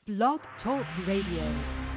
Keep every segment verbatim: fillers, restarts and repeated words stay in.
Blog Talk Radio.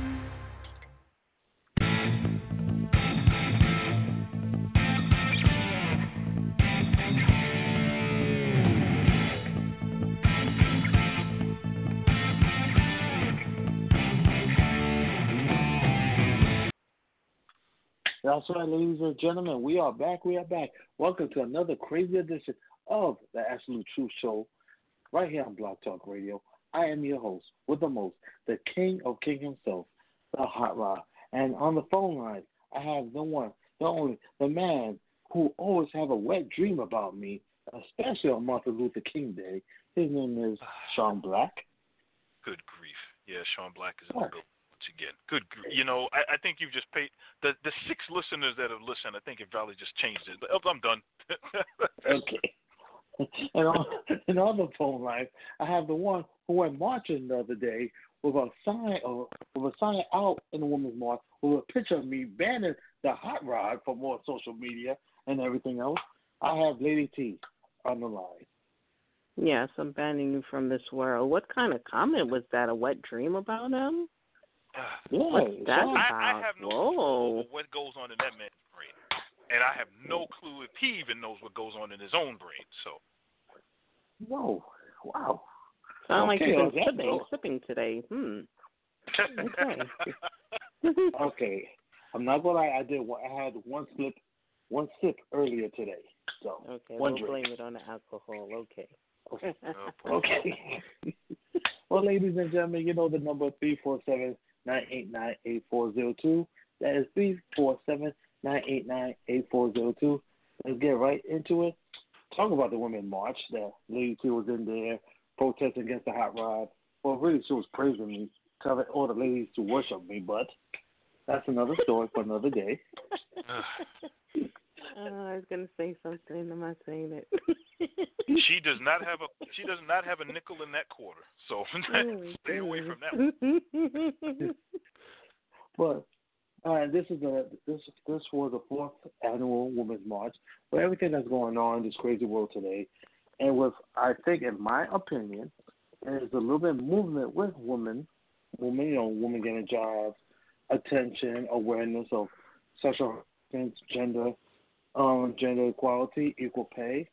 That's right, ladies and gentlemen. We are back. We are back. Welcome to another crazy edition of the Absolute Truth Show right here on Blog Talk Radio. I am your host with the most, the king of king himself, the Hot Rod. And on the phone line, I have the one, the only, the man who always have a wet dream about me, especially on Martin Luther King Day. His name is Sean Black. Good grief. Yeah, Sean Black is in the building. Again, good. You know, I, I think you've just paid the the six listeners that have listened. I think it probably just changed it. But I'm done. Okay. And on, and on the phone line, I have the one who went marching the other day with a sign, or with a sign out in the Women's March with a picture of me banning the Hot Rod for more social media and everything else. I have Lady T on the line. Yes, I'm banning you from this world. What kind of comment was that? A wet dream about him? Yeah, What's that I, about? I have no Whoa. clue what goes on in that man's brain, and I have no clue if he even knows what goes on in his own brain. So, whoa, wow. Sound like Okay, you've on been that sipping, note- sipping today. Hmm. Okay. Okay, I'm not gonna lie. I did. one- I had one slip, one sip earlier today. So Okay, one don't drink. blame it on the alcohol. Okay. oh, Okay. Well, ladies and gentlemen, you know the number three four seven nine eight nine eight four zero two. That is three four seven nine eight nine eight four zero two. Let's get right into it. Talk about the Women's March. The Lady T was in there protesting against the Hot Rod. Well, really, she was praising me, telling all the ladies to worship me, but that's another story for another day. Oh, I was gonna say something. I'm not saying it. she does not have a she does not have a nickel in that quarter. So stay away from that one. But uh, this is a this this was the fourth annual Women's March. With everything that's going on in this crazy world today, and with I think, in my opinion, there's a little bit of movement with women, women, you know, women getting jobs, attention, awareness of sexual harassment, gender, um, gender equality, equal pay.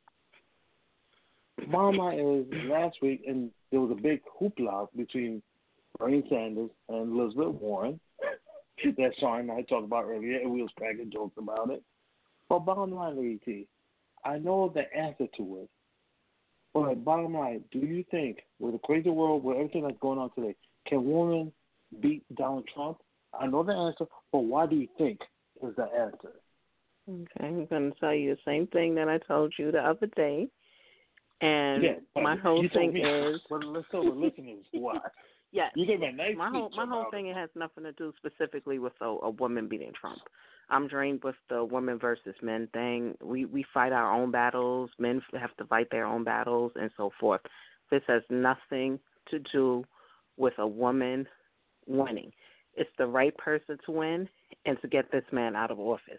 Bottom line is, last week, and there was a big hoopla between Bernie Sanders and Elizabeth Warren that Sean and I talked about earlier, and we was cracking jokes about it. But bottom line, Lady T, I know the answer to it. But bottom line, do you think, with the crazy world, with everything that's going on today, can women beat Donald Trump? I know the answer, but why do you think is the answer? Okay, I'm going to tell you the same thing that I told you the other day. And yeah, my whole you thing told me. is... Well, let's tell the listeners why. Yes. You gave me a nice my whole speech my whole about thing it. it has nothing to do specifically with a, a woman beating Trump. I'm drained with the women versus men thing. We we fight our own battles. Men have to fight their own battles, and so forth. This has nothing to do with a woman winning. It's the right person to win and to get this man out of office.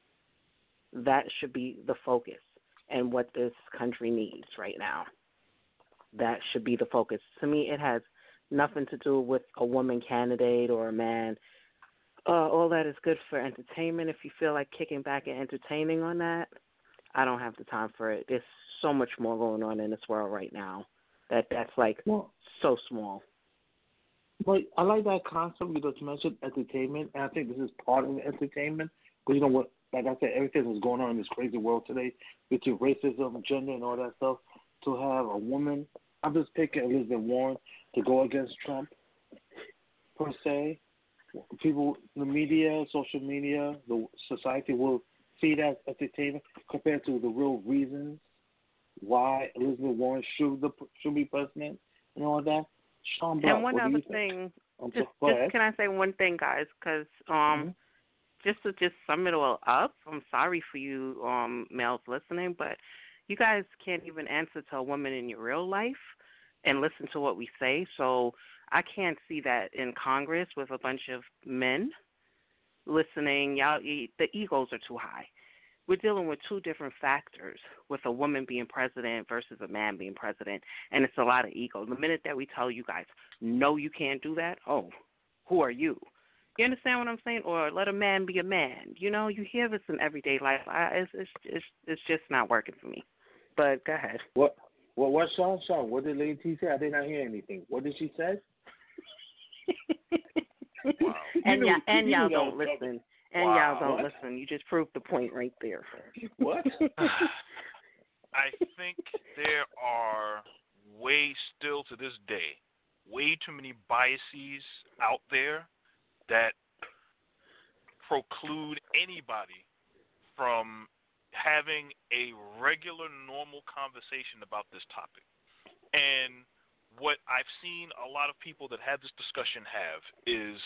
That should be the focus and what this country needs right now. That should be the focus. To me, it has nothing to do with a woman candidate or a man. Uh, all that is good for entertainment. If you feel like kicking back and entertaining on that, I don't have the time for it. There's so much more going on in this world right now that that's like Well, so small. But I like that concept you just mentioned, entertainment, and I think this is part of the entertainment. Because you know what, like I said, everything that's going on in this crazy world today, between racism, gender, and all that stuff, to have a woman, I'm just picking Elizabeth Warren to go against Trump, per se. People, the media, social media, the society will see that as entertainment compared to the real reasons why Elizabeth Warren should the should be president and all that. Sean Black, And one what do other you think? thing, I'm just, so, go just ahead. can I say one thing, guys? Because um, Mm-hmm. just to just sum it all up, I'm sorry for you um, males listening, but you guys can't even answer to a woman in your real life and listen to what we say. So I can't see that in Congress with a bunch of men listening. Y'all, the egos are too high. we're dealing with two different factors with a woman being president versus a man being president, and it's a lot of ego. The minute that we tell you guys, no, you can't do that, oh, who are you? You understand what I'm saying? Or let a man be a man. You know, you hear this in everyday life. I, it's, it's, it's, it's just not working for me. But go ahead. What? What? What? Sean? Sean? What did Lady T say? I did not hear anything. What did she say? Wow. And You y'all, knew- and you y'all knew that don't was listen. And Wow. y'all don't What? listen. You just proved the point right there. What? I think there are way still to this day, way too many biases out there that preclude anybody from having a regular, normal conversation about this topic. And what I've seen a lot of people that have this discussion have is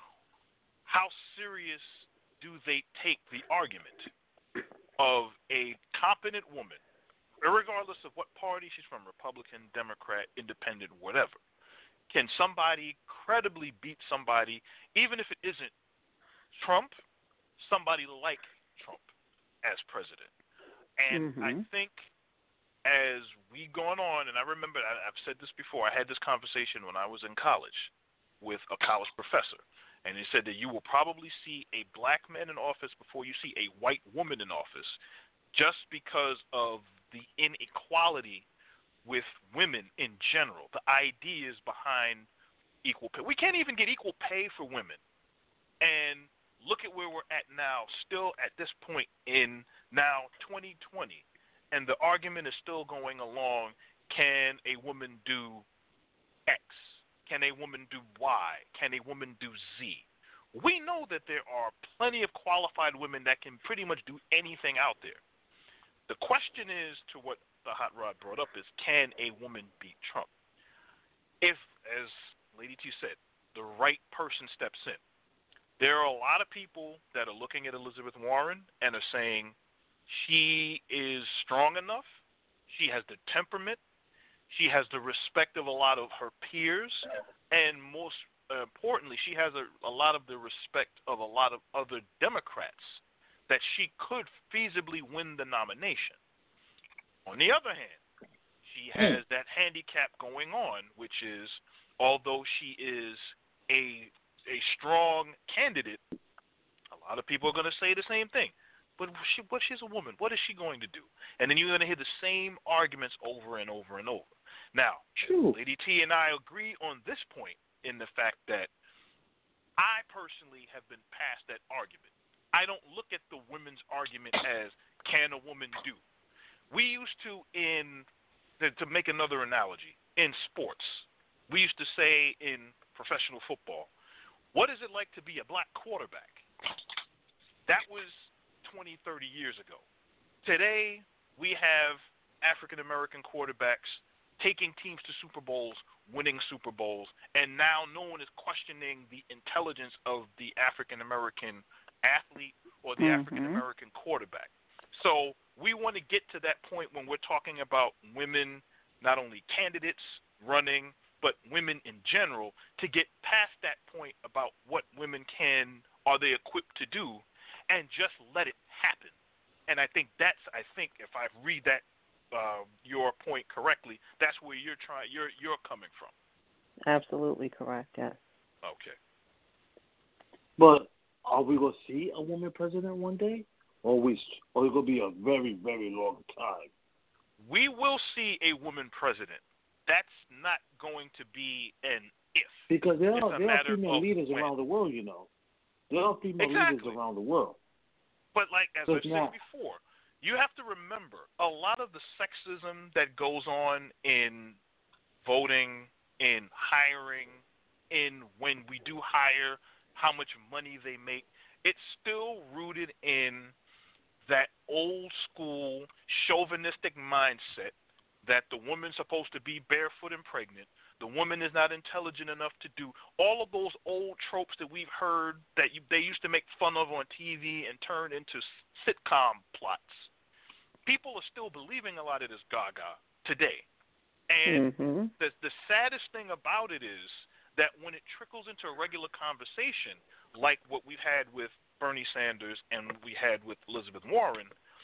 how serious do they take the argument of a competent woman, regardless of what party she's from, Republican, Democrat, Independent, whatever. Can somebody credibly beat somebody, even if it isn't Trump, somebody like Trump as president? And Mm-hmm. I think as we gone on, and I remember I, I've said this before, I had this conversation when I was in college with a college professor, and he said that you will probably see a black man in office before you see a white woman in office, just because of the inequality with women in general, the ideas behind equal pay. We can't even get equal pay for women. And look at where we're at now, still at this point in now twenty twenty, and the argument is still going along, can a woman do X? Can a woman do Y? Can a woman do Z? We know that there are plenty of qualified women that can pretty much do anything out there. The question is, to what the Hot Rod brought up, is can a woman beat Trump? If, as Lady T said, the right person steps in. There are a lot of people that are looking at Elizabeth Warren and are saying she is strong enough, she has the temperament, she has the respect of a lot of her peers, and most uh, importantly, she has a, a lot of the respect of a lot of other Democrats, that she could feasibly win the nomination. On the other hand, she has mm. that handicap going on, which is, although she is a a strong candidate, a lot of people are going to say the same thing. But she, but she's a woman. What is she going to do? And then you're going to hear the same arguments over and over and over. Now, True. Lady T and I agree on this point in the fact that I personally have been past that argument. I don't look at the women's argument as, can a woman do? We used to, in to, to make another analogy, in sports, we used to say in professional football, what is it like to be a black quarterback? That was twenty, thirty years ago. Today, we have African-American quarterbacks taking teams to Super Bowls, winning Super Bowls, and now no one is questioning the intelligence of the African-American athlete or the mm-hmm. African-American quarterback. So we want to get to that point when we're talking about women, not only candidates running, but women in general, to get past that point about what women can, are they equipped to do, and just let it happen. And I think that's, I think if I read that, uh, your point correctly, that's where you're trying, you're you're coming from. Absolutely correct, yes. Okay. But are we going to see a woman president one day? Or, we, or it's going to be a very, very long time? We will see a woman president. That's not going to be an if. Because there are, there are matter female leaders when. around the world, you know. There are female exactly. leaders around the world. But like as so I said before, you have to remember a lot of the sexism that goes on in voting, in hiring, in when we do hire, how much money they make, it's still rooted in that old school chauvinistic mindset that the woman's supposed to be barefoot and pregnant, the woman is not intelligent enough to do all of those old tropes that we've heard that you, they used to make fun of on T V and turn into sitcom plots. People are still believing a lot of this gaga today. And mm-hmm. the, the saddest thing about it is that when it trickles into a regular conversation, like what we've had with Bernie Sanders and we had with Elizabeth Warren,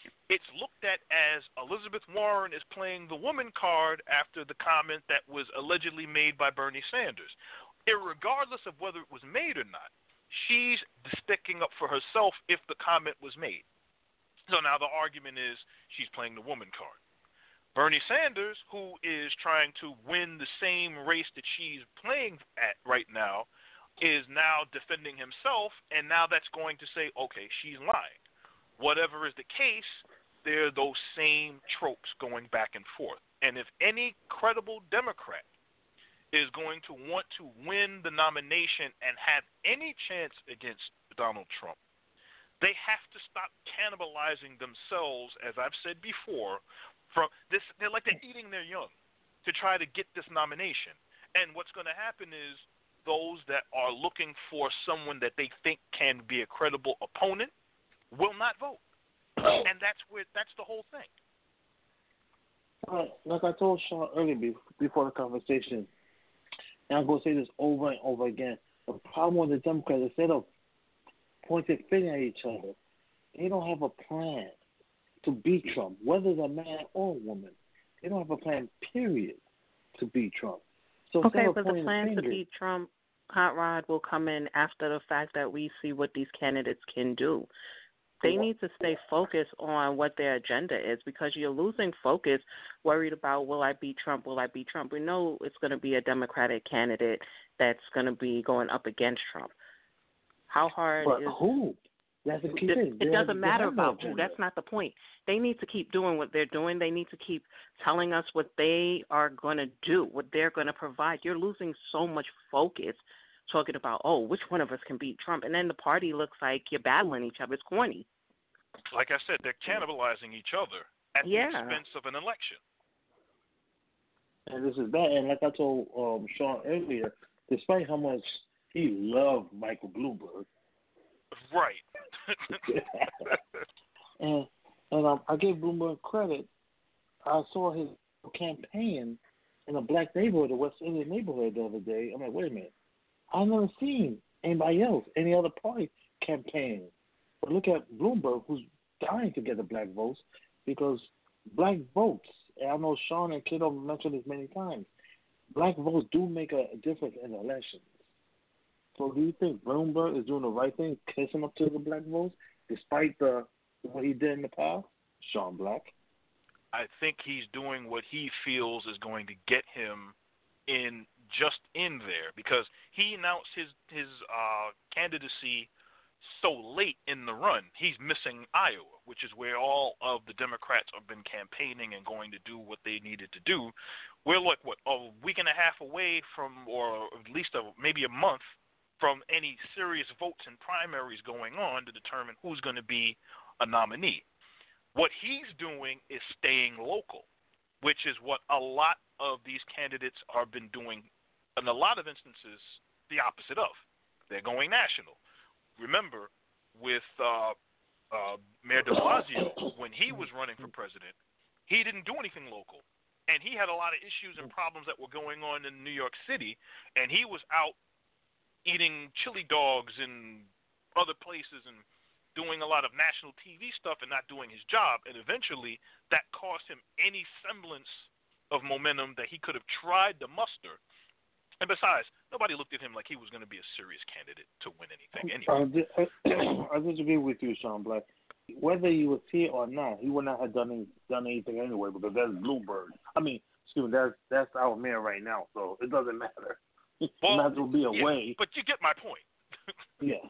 it's looked at as Elizabeth Warren is playing the woman card after the comment that was allegedly made by Bernie Sanders. Irregardless of whether it was made or not, she's sticking up for herself if the comment was made. So now the argument is she's playing the woman card. Bernie Sanders, who is trying to win the same race that she's playing at right now, is now defending himself, and now that's going to say, okay, she's lying. Whatever is the case, there are those same tropes going back and forth. And if any credible Democrat is going to want to win the nomination and have any chance against Donald Trump, they have to stop cannibalizing themselves, as I've said before, from this. They're like they're eating their young to try to get this nomination. And what's going to happen is those that are looking for someone that they think can be a credible opponent will not vote. And that's where that's the whole thing. Uh, like I told Sean earlier before the conversation, and I'm going to say this over and over again, the problem with the Democrats, instead of pointing finger at each other, they don't have a plan to beat Trump, whether they're a man or a woman. They don't have a plan, period, to beat Trump. So okay, but the pointing plan to finger, beat Trump, Hot Rod, will come in after the fact that we see what these candidates can do. They need to stay focused on what their agenda is, because you're losing focus worried about, will I beat Trump, will I beat Trump? We know it's going to be a Democratic candidate that's going to be going up against Trump. How hard but is who? That's the key it, thing. it They doesn't have- they matter have no about who. agenda. That's not the point. They need to keep doing what they're doing. They need to keep telling us what they are going to do, what they're going to provide. You're losing so much focus talking about, oh, which one of us can beat Trump? And then the party looks like you're battling each other. It's corny. Like I said, they're cannibalizing each other at Yeah. the expense of an election. And this is bad. And like I told um, Sean earlier, despite how much he loved Michael Bloomberg, Right. and and um, I gave Bloomberg credit. I saw his campaign in a black neighborhood, a West Indian neighborhood, the other day. I'm like, wait a minute, I've never seen anybody else, any other party campaign. But look at Bloomberg, who's dying to get the black votes, because black votes, and I know Sean and Kiddo mentioned this many times, black votes do make a difference in elections. So do you think Bloomberg is doing the right thing, kissing up to the black votes, despite the what he did in the past? Sean Black. I think he's doing what he feels is going to get him in just in there, because he announced his his uh, candidacy so late in the run. He's missing Iowa, which is where all of the Democrats have been campaigning and going to do what they needed to do. We're like what a week and a half away from, or at least a, maybe a month from any serious votes and primaries going on to determine who's going to be a nominee. What he's doing is staying local, which is what a lot of these candidates have been doing, in a lot of instances, the opposite of. They're going national. Remember, with uh, uh, Mayor de Blasio, when he was running for president, he didn't do anything local. And he had a lot of issues and problems that were going on in New York City, and he was out eating chili dogs in other places and doing a lot of national T V stuff and not doing his job. And eventually that cost him any semblance of momentum that he could have tried to muster. And besides, nobody looked at him like he was going to be a serious candidate to win anything anyway. I, I disagree with you, Sean Black. Whether he was here or not, he would not have done any, done anything anyway, because that's Bloomberg. I mean, excuse me, that's that's our mayor right now, so it doesn't matter. Well, it might as well be yeah, away. but you get my point. Yes.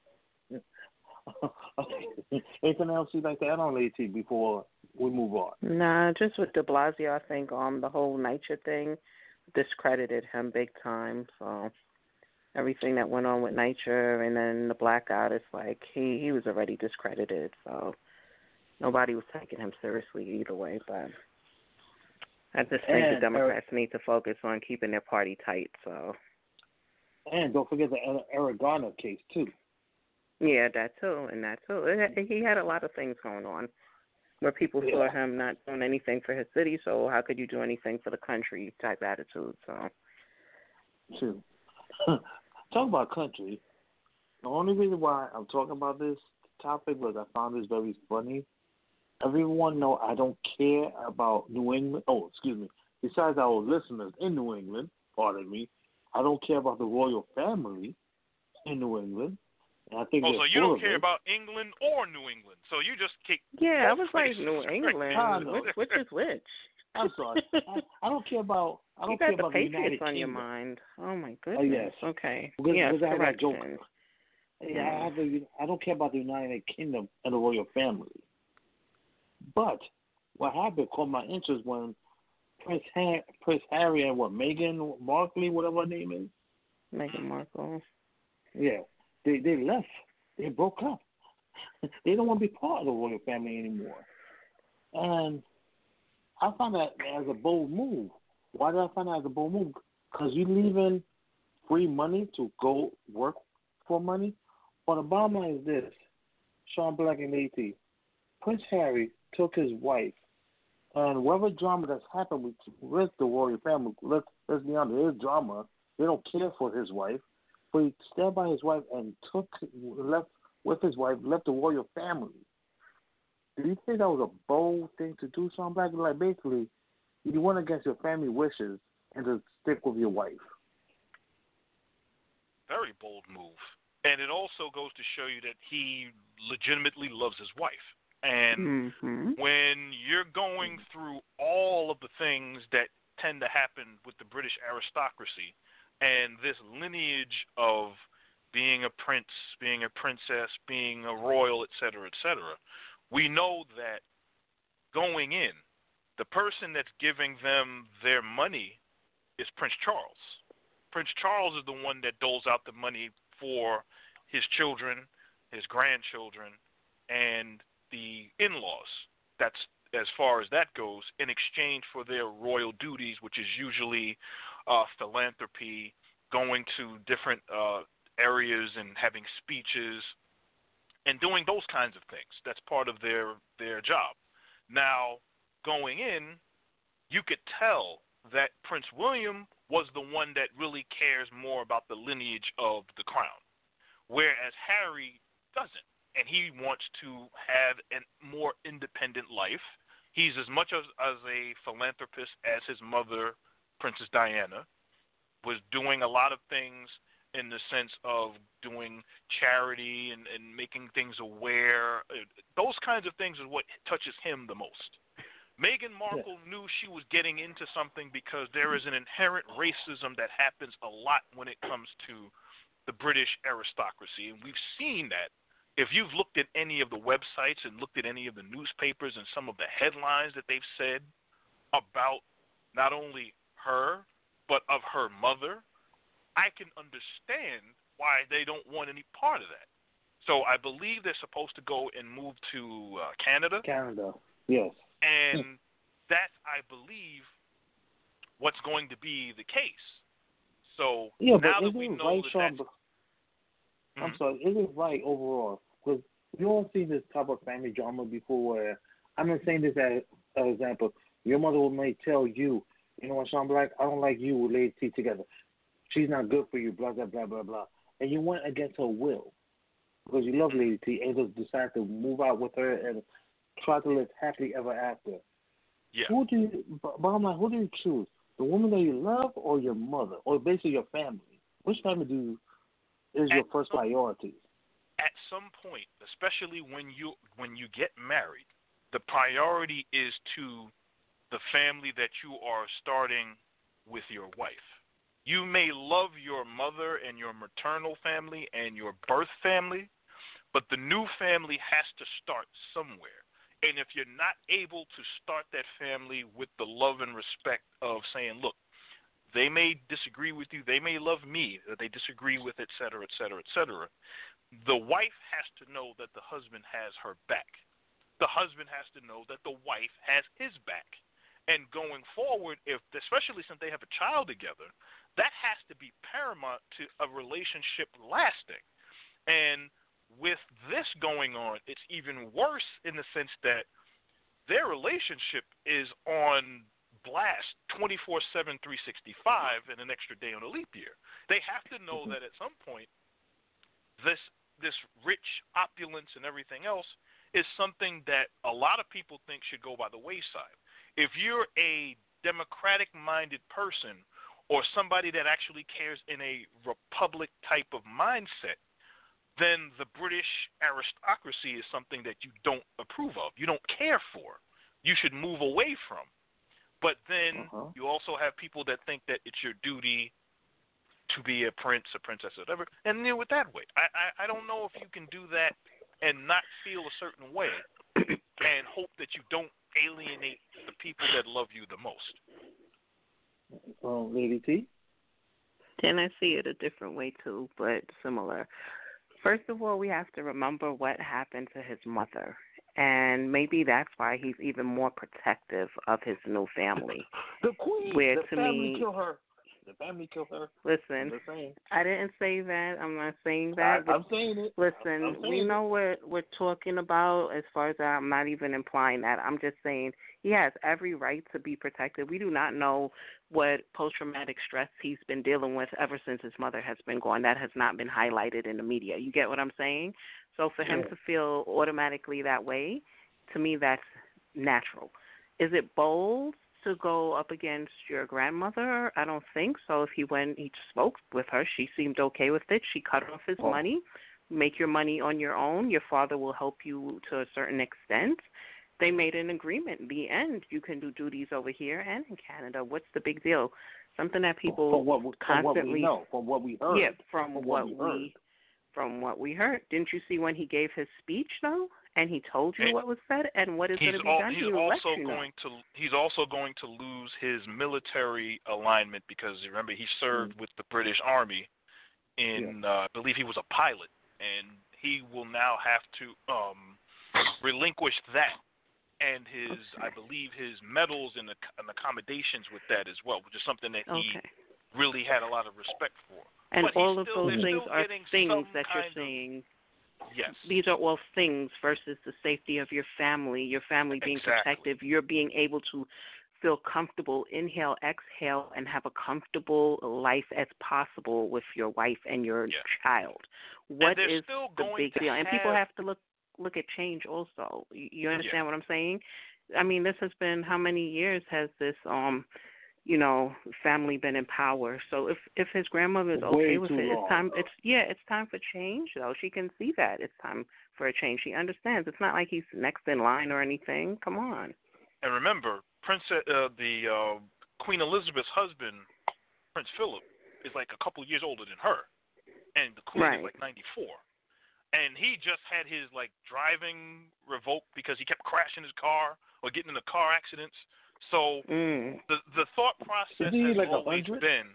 Okay. Anything else you'd like to add on, Lady T, before we move on? Nah, just with de Blasio, I think um the whole NYCHA thing discredited him big time. So everything that went on with NYCHA and then the blackout, it's like he, he was already discredited. So nobody was taking him seriously either way. But I just think And, the Democrats uh, need to focus on keeping their party tight. So and don't forget the Eric Garner case too. Yeah, that too, and that too. It, he had a lot of things going on where people yeah. saw him not doing anything for his city, so how could you do anything for the country type attitude. So True. Talk about country. The only reason why I'm talking about this topic was I found this very funny. everyone know I don't care about New England. Oh, excuse me. Besides our listeners in New England, pardon me, I don't care about the royal family in New England. And I think oh, they're so you full don't of care it. about England or New England. So you just kick Yeah, I both was like places. New England. I know. Which, which is which? I'm sorry. I, I don't care about. I don't You care got the about the Patriots United on your Kingdom. mind. Oh my Oh goodness. yes. Okay. Because, Yes, because I have that joke. correction. Yeah, I have the, I don't care about the United Kingdom and the royal family. But what happened caught my interest when Prince Harry, Prince Harry and what Meghan Markle, whatever her name is. Meghan Markle. Yeah, they they left. They broke up. They don't want to be part of the royal family anymore. And I find that as a bold move. Why did I find that as a bold move? Because you leaving free money to go work for money. But the bottom line is this: Sean Black and A T. Prince Harry took his wife, and whatever drama that's happened with, with the royal family, let's, let's be honest, there's drama. They don't care for his wife, but he stood by his wife and took left with his wife, left the royal family. Do you think that was a bold thing to do, Sean Black? Like basically, you went against your family wishes and to stick with your wife. Very bold move. And it also goes to show you that he legitimately loves his wife. And mm-hmm. when you're going through all of the things that tend to happen with the British aristocracy and this lineage of being a prince, being a princess, being a royal, et cetera, et cetera, we know that going in, the person that's giving them their money is Prince Charles. Prince Charles is the one that doles out the money for his children, his grandchildren, and the in-laws. That's as far as that goes, in exchange for their royal duties, which is usually uh, philanthropy, going to different uh, areas and having speeches and doing those kinds of things. That's part of their, their job. Now, going in, you could tell that Prince William was the one that really cares more about the lineage of the crown, whereas Harry doesn't. And he wants to have a more independent life. He's as much as, as a philanthropist as his mother, Princess Diana, was doing a lot of things in the sense of doing charity and, and making things aware. Those kinds of things is what touches him the most. Meghan Markle knew she was getting into something because there is an inherent racism that happens a lot when it comes to the British aristocracy. And we've seen that. If you've looked at any of the websites and looked at any of the newspapers and some of the headlines that they've said about not only her, but of her mother, I can understand why they don't want any part of that. So I believe they're supposed to go and move to uh, Canada. Canada, yes. And that's, I believe, what's going to be the case. So yeah, now but that we isn't know right, that Sean, that's... I'm sorry, is it right overall? Because you all seen this type of family drama before where, I'm not saying this as an example, your mother may tell you, you know what, Sean Black, I don't like you with Lady T together. She's not good for you, blah, blah, blah, blah, blah. And you went against her will because you love Lady T and just decided to move out with her and try to live happily ever after. Yeah. Who do you, bottom line, who do you choose? The woman that you love or your mother? Or basically your family? Which family do you is your At first some, priority? At some point, especially when you when you get married, the priority is to the family that you are starting with your wife. You may love your mother and your maternal family and your birth family, but the new family has to start somewhere. And if you're not able to start that family with the love and respect of saying, look, they may disagree with you. They may love me, that they disagree with, et cetera, et cetera, et cetera. The wife has to know that the husband has her back. The husband has to know that the wife has his back. And going forward, if especially since they have a child together, that has to be paramount to a relationship lasting. And with this going on, it's even worse in the sense that their relationship is on blast twenty-four seven, three sixty-five, and an extra day on a leap year. They have to know that at some point, this this rich opulence and everything else is something that a lot of people think should go by the wayside. If you're a democratic-minded person or somebody that actually cares in a republic type of mindset, then the British aristocracy is something that you don't approve of, you don't care for, you should move away from. But then uh-huh. you also have people that think that it's your duty to be a prince, a princess, or whatever, and deal with that way. I, I, I don't know if you can do that and not feel a certain way and hope that you don't alienate the people that love you the most. Well, Lady T? Then I see it a different way too, but similar. First of all, we have to remember what happened to his mother. And maybe that's why he's even more protective of his new family. The queen, where the to family me, kill her. The family kill her. Listen, I didn't say that. I'm not saying that. I, I'm saying it. Listen, I'm saying we it. know what we're talking about as far as that. I'm not even implying that. I'm just saying he has every right to be protected. We do not know what post-traumatic stress he's been dealing with ever since his mother has been gone. That has not been highlighted in the media. You get what I'm saying? So for him yeah. to feel automatically that way, to me, that's natural. Is it bold to go up against your grandmother? I don't think so. If he went, he spoke with her, she seemed okay with it. She cut off his oh. money. Make your money on your own. Your father will help you to a certain extent. They made an agreement. The end. You can do duties over here and in Canada. What's the big deal? Something that people from what, from constantly what we know, from what we heard. Yeah, from, from what, what we, we from what we heard. Didn't you see when he gave his speech though? And he told you and what was said and what is going to be al- done. He's he also you going know. to he's also going to lose his military alignment because remember he served mm-hmm. with the British Army in yeah. uh, I believe he was a pilot, and he will now have to um, relinquish that and his I believe his medals and, and accommodations with that as well, which is something that he okay. really had a lot of respect for. And but all of still, those things are things that you're of, saying. Yes. These are all things versus the safety of your family, your family being exactly. protective, you're being able to feel comfortable, inhale, exhale, and have a comfortable life as possible with your wife and your yeah. child. What and is the big deal? Have... And people have to look look at change also. You understand yeah. what I'm saying? I mean, this has been, how many years has this um you know, family been in power. So if if his grandmother is okay Way with too it, long, it's time. though. It's yeah, it's time for change. Though she can see that it's time for a change. She understands. It's not like he's next in line or anything. Come on. And remember, Princess, uh, the uh, Queen Elizabeth's husband, Prince Philip, is like a couple years older than her, and the Queen right. is like ninety-four. And he just had his like driving revoked because he kept crashing his car or getting into car accidents. So mm. the the thought process has like one always hundred? been.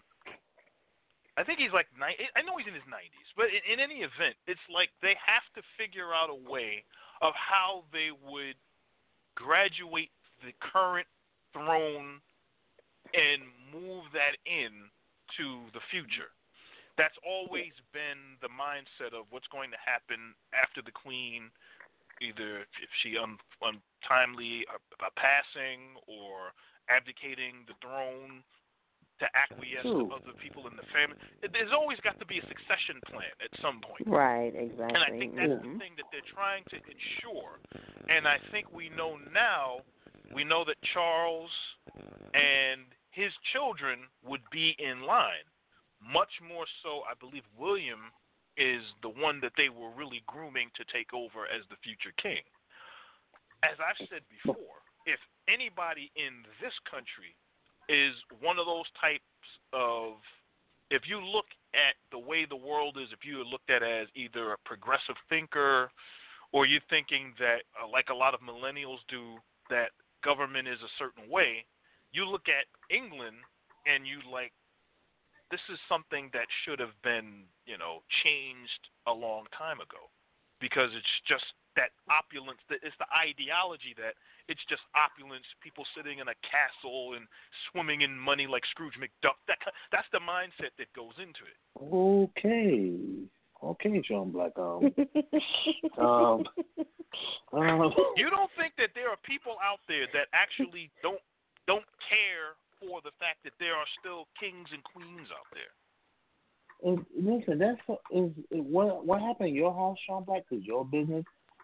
I think he's like nine. I know he's in his nineties, but in, in any event, it's like they have to figure out a way of how they would graduate the current throne and move that in to the future. That's always been the mindset of what's going to happen after the Queen. Either if she un, untimely uh, passing or abdicating the throne to acquiesce True. to other people in the family. There's always got to be a succession plan at some point. Right, exactly. And I think that's mm-hmm. the thing that they're trying to ensure. And I think we know now, we know that Charles and his children would be in line. Much more so, I believe William is the one that they were really grooming to take over as the future king. As I've said before, if anybody in this country is one of those types of, if you look at the way the world is, if you are looked at as either a progressive thinker or you're thinking that, uh, like a lot of millennials do, that government is a certain way, you look at England and you like, this is something that should have been, you know, changed a long time ago, because it's just that opulence. It's the ideology that it's just opulence, people sitting in a castle and swimming in money like Scrooge McDuck. That that's the mindset that goes into it. Okay, okay, Sean Black. Um, um, um, you don't think that there are people out there that actually don't don't care for the fact that there are still kings and queens out there? And listen, that's is, is what what happened in your house, Sean Black, is your business.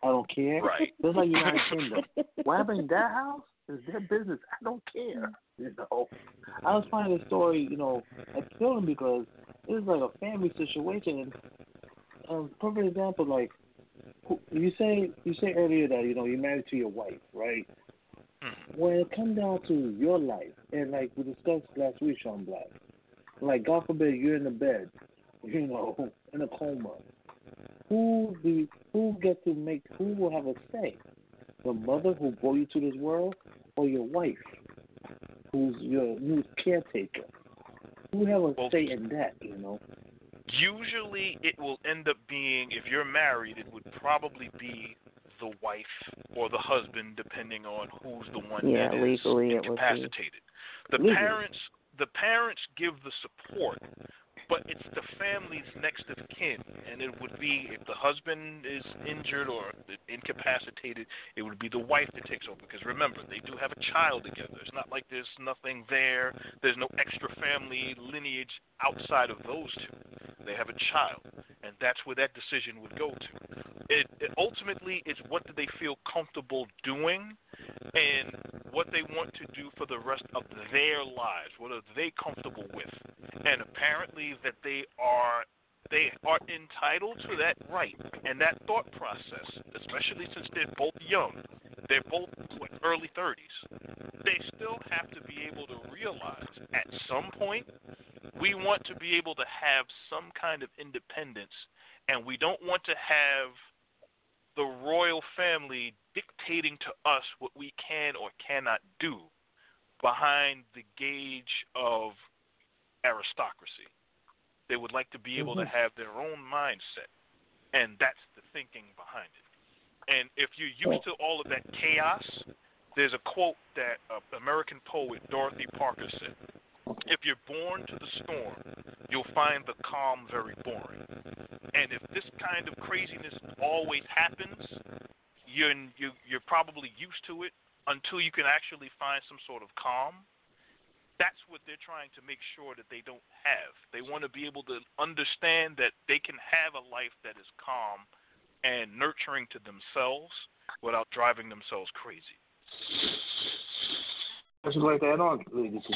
I don't care. Right. Just like United Kingdom. What happened in that house is their business. I don't care. You know, I was finding the story, you know, appealing because it was like a family situation. And um, perfect example, like you say, you say earlier that you know you're married to your wife, right? Mm-hmm. When it comes down to your life, and like we discussed last week, Sean Black, like God forbid you're in the bed, you know, in a coma. Who the who gets to make? Who will have a say? The mother who brought you to this world, or your wife, who's your new caretaker? Who have a Well, say in that? You know. Usually, it will end up being, if you're married, it would probably be the wife or the husband, depending on who's the one yeah, that is legally incapacitated. The Legally. parents, the parents give the support, but it's the family's next of kin, and it would be if the husband is injured or incapacitated, it would be the wife that takes over. Because remember, they do have a child together. It's not like there's nothing there. There's no extra family lineage outside of those two. They have a child, and that's where that decision would go to. It, it ultimately, it's what do they feel comfortable doing, and what they want to do for the rest of their lives. What are they comfortable with? And apparently that they are they are entitled to that right and that thought process, especially since they're both young. They're both what, early thirties. They still have to be able to realize at some point we want to be able to have some kind of independence, and we don't want to have the royal family dictating to us what we can or cannot do behind the gauge of aristocracy. They would like to be able mm-hmm. to have their own mindset, and that's the thinking behind it. And if you're used to all of that chaos, there's a quote that uh, American poet Dorothy Parker said, "If you're born to the storm, you'll find the calm very boring." And if this kind of craziness always happens, you're, you, you're probably used to it until you can actually find some sort of calm. That's what they're trying to make sure that they don't have. They want to be able to understand that they can have a life that is calm and nurturing to themselves without driving themselves crazy. Would you like to add on, Lady T?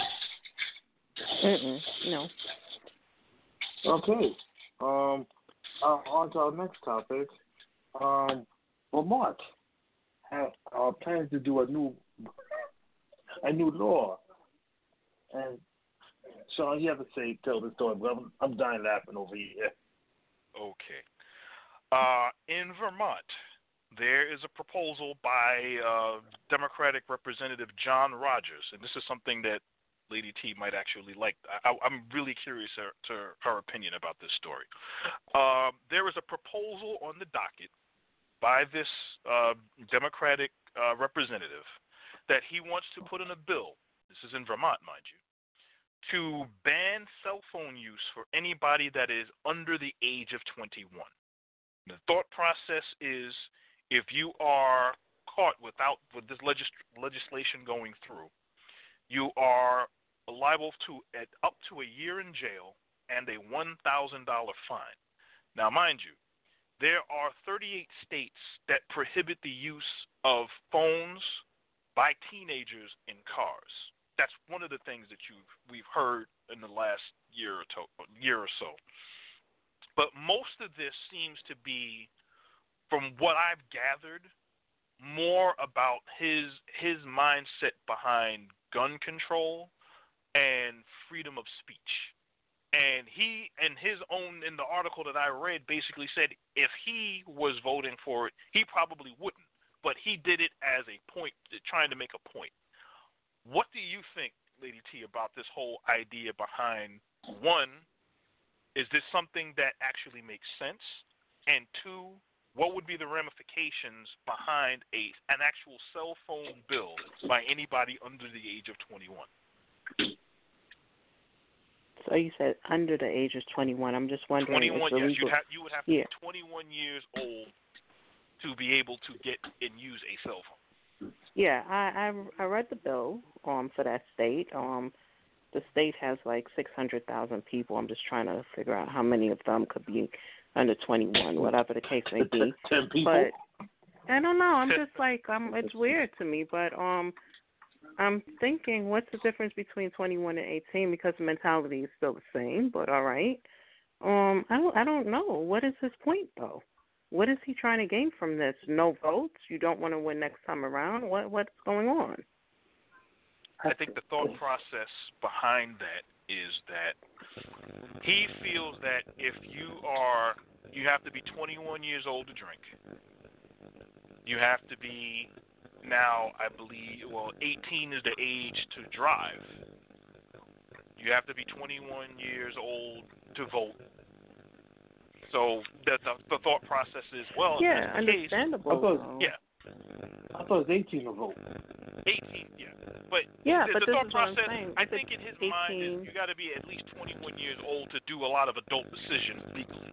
Mm-mm, no. Okay. Um, uh, on to our next topic. Um, Vermont have uh, plans to do a new a new law. And Sean, you have to say, tell the story, but I'm, I'm dying laughing over here. Okay. Uh, in Vermont, there is a proposal by uh, Democratic Representative John Rogers, and this is something that Lady T might actually like. I, I'm really curious to, to her opinion about this story. Uh, there is a proposal on the docket by this uh, Democratic uh, representative that he wants to put in a bill. This is in Vermont, mind you, to ban cell phone use for anybody that is under the age of twenty-one. The thought process is if you are caught without with this legis- legislation going through, you are liable to at up to a year in jail and a one thousand dollars fine. Now, mind you, there are thirty-eight states that prohibit the use of phones by teenagers in cars. That's one of the things that you've we've heard in the last year or, to, year or so. But most of this seems to be, from what I've gathered, more about his his mindset behind gun control and freedom of speech. And he, in his own, in the article that I read, basically said if he was voting for it, he probably wouldn't. But he did it as a point, trying to make a point. What do you think, Lady T, about this whole idea behind, one, is this something that actually makes sense? And two, what would be the ramifications behind a an actual cell phone bill by anybody under the age of twenty-one? So you said under the age of twenty-one. I'm just wondering. twenty-one, if yes. legal... You'd have, you would have to yeah. be twenty-one years old to be able to get and use a cell phone. Yeah, I, I I read the bill um for that state. Um, the state has like six hundred thousand people. I'm just trying to figure out how many of them could be under twenty-one, whatever the case may be. Ten people. But I don't know. I'm just like um. It's weird to me, but um, I'm thinking, what's the difference between twenty-one and eighteen? Because the mentality is still the same. But all right. Um, I don't. I don't know. What is his point though? What is he trying to gain from this? No votes? You don't want to win next time around? What What's going on? I think the thought process behind that is that he feels that if you are, you have to be twenty-one years old to drink. You have to be now, I believe, well, eighteen is the age to drive. You have to be twenty-one years old to vote. So the, the, the thought process is, well, yeah, in this understandable. Case, I thought, yeah. I thought it was eighteen to vote. eighteen, yeah. But yeah, the, but the this thought is process, what I'm saying. I If think in his eighteen, mind is you got to be at least twenty-one years old to do a lot of adult decisions legally.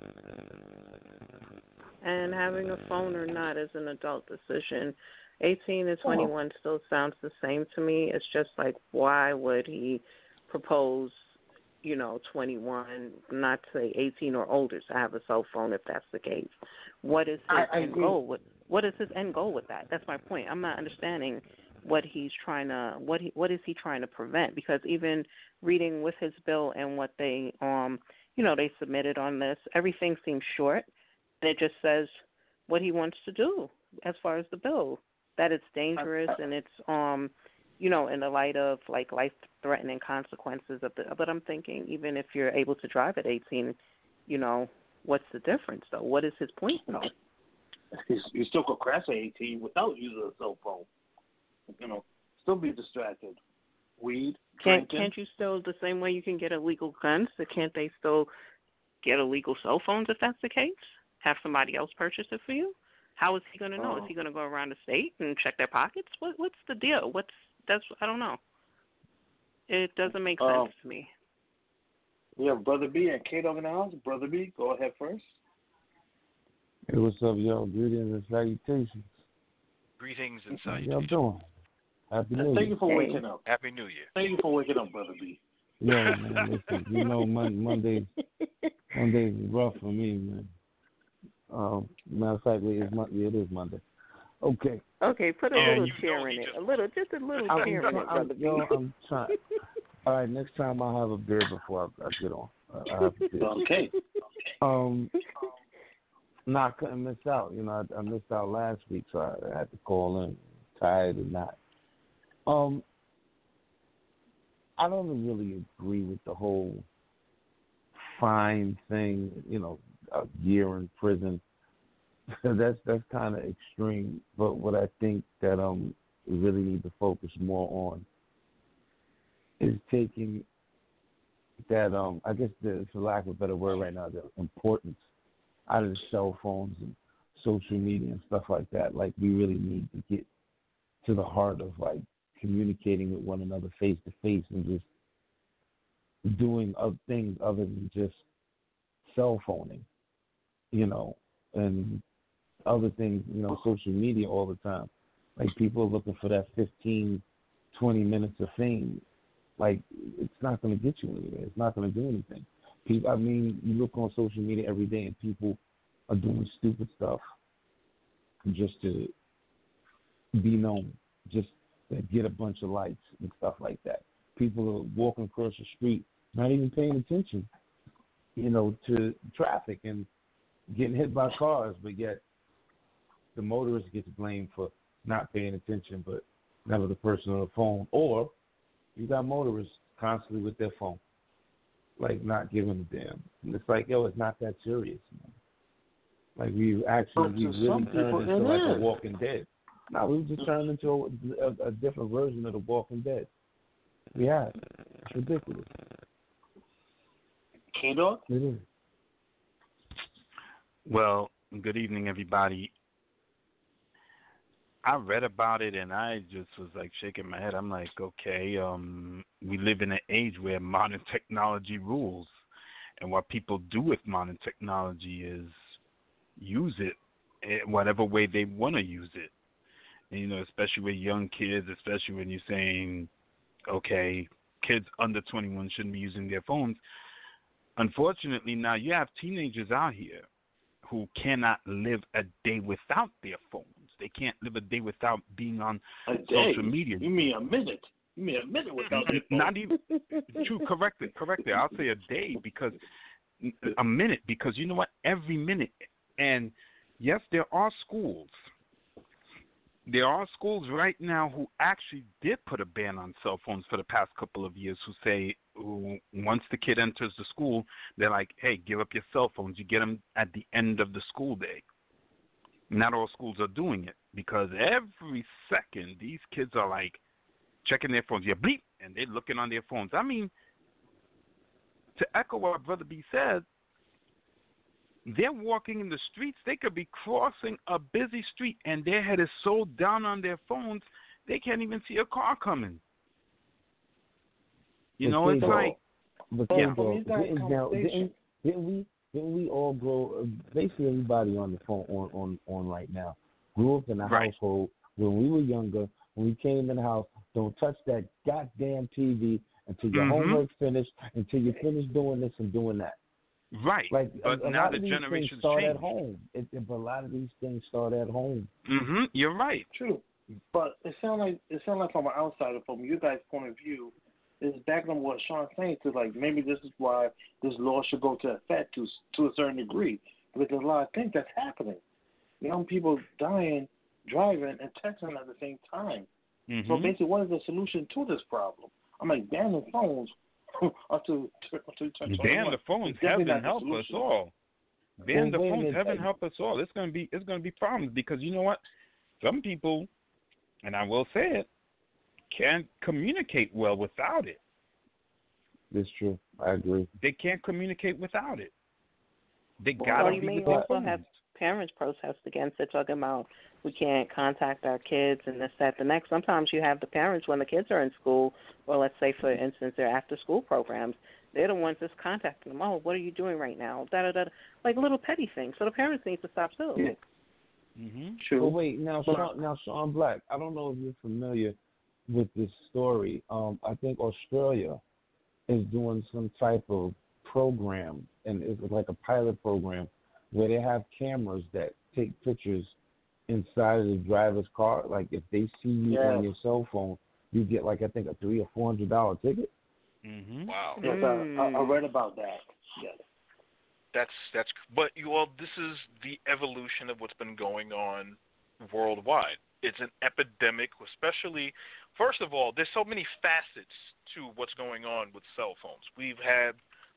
And having a phone or not is an adult decision. eighteen and twenty-one oh. still sounds the same to me. It's just like, why would he propose, you know, twenty-one, not say eighteen or older to have a cell phone if that's the case? What is his I, I end agree. goal? With, what is his end goal with that? That's my point. I'm not understanding what he's trying to, what he, what is he trying to prevent? Because even reading with his bill and what they, um, you know, they submitted on this, everything seems short. And it just says what he wants to do as far as the bill, that it's dangerous and it's, um, you know, in the light of like life-threatening consequences of the. But I'm thinking, even if you're able to drive at eighteen, you know, what's the difference though? What is his point though? You, you still could crash at eighteen without using a cell phone. You know, still be distracted. Weed, Can't drinking. can't you still the same way you can get illegal guns? So can't they still get illegal cell phones if that's the case? Have somebody else purchase it for you? How is he going to know? Uh, is he going to go around the state and check their pockets? What what's the deal? What's that's I don't know. It doesn't make sense uh, to me. We have Brother B and Kate in the house. Brother B, go ahead first. Hey, what's up, y'all? Greetings and salutations. Greetings and How y'all salutations. doing? Happy New Year. Thank you for waking up. Happy New Year. Thank you for waking up, Brother B. Yo, man, listen, you know, Mon- Monday, Monday's rough for me, man. Um, matter of fact, it's Mon- yeah, it is Monday. Okay. Okay, put a And little you cheer know in he it. just- A little, just a little I'm, cheer in it, I'm, brother. yo, I'm trying. All right, next time I'll have a beer before I, I get on. I, I have a beer. Okay. Um, no, I couldn't miss out. You know, I, I missed out last week, so I, I had to call in, tired or not. Um, I don't really agree with the whole fine thing. You know, a year in prison. that's that's kind of extreme. But what I think that um we really need to focus more on is taking that um I guess the, for lack of a better word right now, the importance out of the cell phones and social media and stuff like that. Like we really need to get to the heart of like communicating with one another face to face and just doing other things other than just cell phoning, you know, and other things, you know, social media all the time. Like people are looking for that fifteen, twenty minutes of fame. Like it's not going to get you anywhere. It's not going to do anything. People, I mean, you look on social media every day and people are doing stupid stuff just to be known, just to get a bunch of likes and stuff like that. People are walking across the street, not even paying attention, you know, to traffic and getting hit by cars, but yet the motorist gets blamed for not paying attention, but never the person on the phone. Or you got motorists constantly with their phone, like not giving a damn. And it's like, yo, it's not that serious, man. Like we actually, we really turned into like a Walking Dead. No, we just turned into a, a, a different version of the Walking Dead. We have. It's ridiculous. K-Dog? It is. Well, good evening, everybody. I read about it and I just was like shaking my head. I'm like, okay, um, we live in an age where modern technology rules, and what people do with modern technology is use it in whatever way they want to use it. And, you know, especially with young kids, especially when you're saying, okay, kids under twenty-one shouldn't be using their phones. Unfortunately, now you have teenagers out here who cannot live a day without their phones. They can't live a day without being on A day? social media. You mean a minute? You mean a minute without their phone? Not even true. Correct it. Correct it. I'll say a day because a minute because you know what? Every minute, and yes, there are schools. There are schools right now who actually did put a ban on cell phones for the past couple of years. Who say, who once the kid enters the school, they're like, "Hey, give up your cell phones. You get them at the end of the school day." Not all schools are doing it because every second these kids are like checking their phones. Yeah, bleep, and they're looking on their phones. I mean, to echo what Brother B said, they're walking in the streets. They could be crossing a busy street, and their head is so down on their phones, they can't even see a car coming. You But know, it's K-Dog, like, but yeah. K-Dog, We've got a didn't, now, conversation. didn't, didn't we didn't we all grow? uh, Basically, everybody on the phone on, on, on right now grew up in a Right. household when we were younger. When we came in the house, don't touch that goddamn T V until your Mhm. homework's finished, until you finish doing this and doing that. right. Like but a, a now lot the of these things generations start change. at home. It, it, but a lot of these things start at home. Mm-hmm. You're right. True, but it sounds like it sounds like from an outsider, from you guys' point of view, is backing up what Sean's saying to like maybe this is why this law should go to effect to to a certain degree because there's a lot of things that's happening. Young people dying, driving, and texting at the same time. Mm-hmm. So basically, what is the solution to this problem? I'm like banning phones up to to to Ban the phones. Heaven help us all. Ban Well, the wait a phones. minute. Heaven help us all. It's gonna be it's gonna be problems because you know what? Some people, and I will say it, can't communicate well without it. It's true. I agree. They can't communicate without it. They Well, gotta you be may with their also phones. have parents protest against it, talking about we can't contact our kids and this, that, the next. Sometimes you have the parents when the kids are in school, or let's say, for instance, their after-school programs. They're the ones that's contacting them. Oh, what are you doing right now? Da da da. Like little petty things. So the parents need to stop too. Yeah. Mm-hmm. True. But wait, now Sean, now Sean Black, I don't know if you're familiar with this story. Um, I think Australia is doing some type of program, and it's like a pilot program where they have cameras that take pictures inside of the driver's car. Like if they see you Yes. on your cell phone, you get like I think a three or four hundred dollar ticket. Mm-hmm. Wow. Yes, I, I, I read about that. Yes. That's that's. But you all, this is the evolution of what's been going on worldwide. It's an epidemic, especially. First of all, there's so many facets to what's going on with cell phones. We've had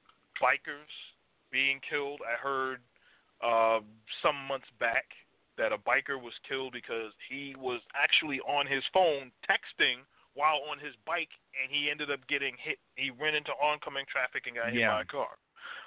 bikers being killed. I heard uh, some months back that a biker was killed because he was actually on his phone texting while on his bike, and he ended up getting hit. He ran into oncoming traffic and got hit Yeah. by a car.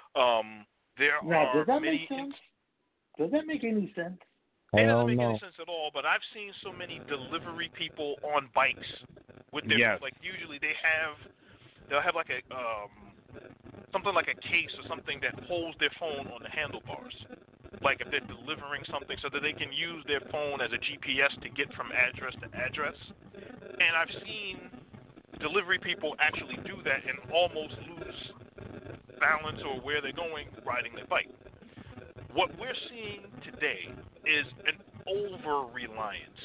Um, there Now, are does that many. make sense? Does that make any sense? It Hell doesn't make no. any sense at all, but I've seen so many delivery people on bikes with their Yes. like usually they have they'll have like a um something like a case or something that holds their phone on the handlebars. Like if they're delivering something so that they can use their phone as a G P S to get from address to address. And I've seen delivery people actually do that and almost lose balance or where they're going riding their bike. What we're seeing today is an over-reliance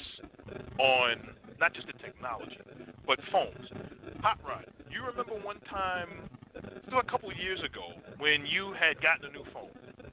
on not just the technology, but phones. Hot Rod, you remember one time, it was a couple of years ago, when you had gotten a new phone,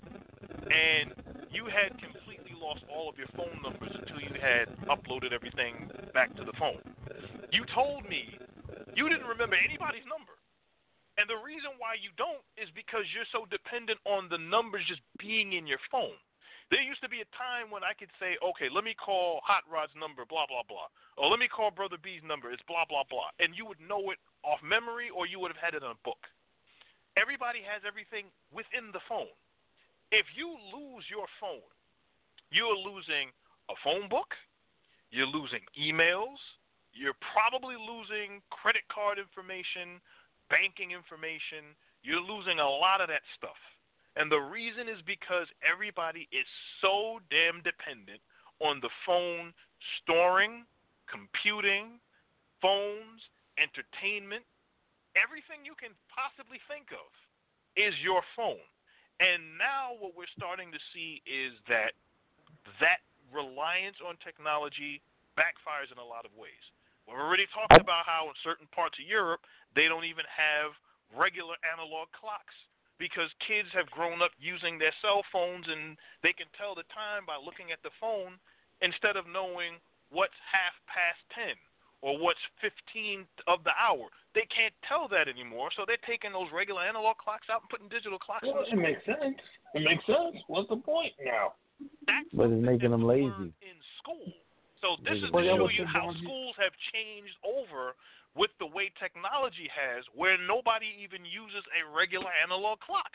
and you had completely lost all of your phone numbers until you had uploaded everything back to the phone. You told me you didn't remember anybody's number. And the reason why you don't is because you're so dependent on the numbers just being in your phone. There used to be a time when I could say, okay, let me call Hot Rod's number, blah, blah, blah. Or let me call Brother B's number, it's blah, blah, blah. And you would know it off memory or you would have had it in a book. Everybody has everything within the phone. If you lose your phone, you're losing a phone book, you're losing emails, you're probably losing credit card information, banking information. You're losing a lot of that stuff. And the reason is because everybody is so damn dependent on the phone storing, computing, phones, entertainment. Everything you can possibly think of is your phone. And now what we're starting to see is that that reliance on technology backfires in a lot of ways. We've already talked about how in certain parts of Europe they don't even have regular analog clocks because kids have grown up using their cell phones and they can tell the time by looking at the phone instead of knowing what's half past ten or what's fifteen of the hour. They can't tell that anymore, so they're taking those regular analog clocks out and putting digital clocks well, in the it makes sense. It makes sense. What's the point now? That's But it's making them lazy. in school. So this is to Well, yeah, show what's you the how technology? schools have changed over with the way technology has, where nobody even uses a regular analog clock.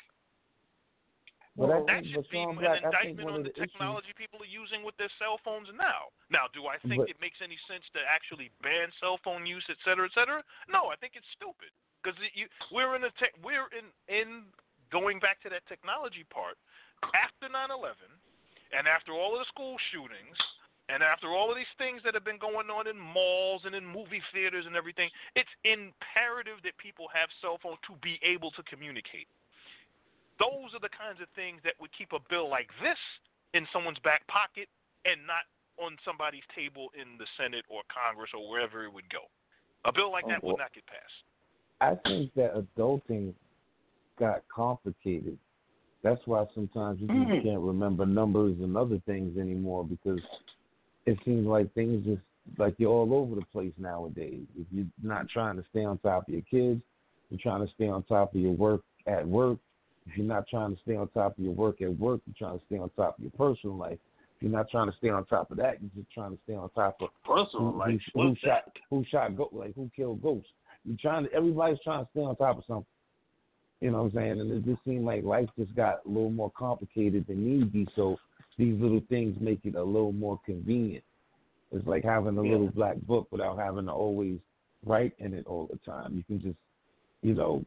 But I That think, should but be Sean an Black, I think indictment one on of the the issues, technology people are using with their cell phones now. Now, do I think But- it makes any sense to actually ban cell phone use, et cetera, et cetera? No, I think it's stupid because we're in a tech, we're in in going back to that technology part after nine eleven, and after all of the school shootings. And after all of these things that have been going on in malls and in movie theaters and everything, it's imperative that people have cell phones to be able to communicate. Those are the kinds of things that would keep a bill like this in someone's back pocket and not on somebody's table in the Senate or Congress or wherever it would go. A bill like that Oh, well, would not get passed. I think that adulting got complicated. That's why sometimes you just Mm. can't remember numbers and other things anymore because it seems like things just like you're all over the place nowadays. If you're not trying to stay on top of your kids, you're trying to stay on top of your work at work. If you're not trying to stay on top of your work at work, you're trying to stay on top of your personal life. If you're not trying to stay on top of that, you're just trying to stay on top of Personal who, life. who, who What's shot that? who shot go like who killed Ghost. You're trying to everybody's trying to stay on top of something. You know what I'm saying? And it just seemed like life just got a little more complicated than need be. So these little things make it a little more convenient. It's like having a Yeah. little black book without having to always write in it all the time. You can just, you know,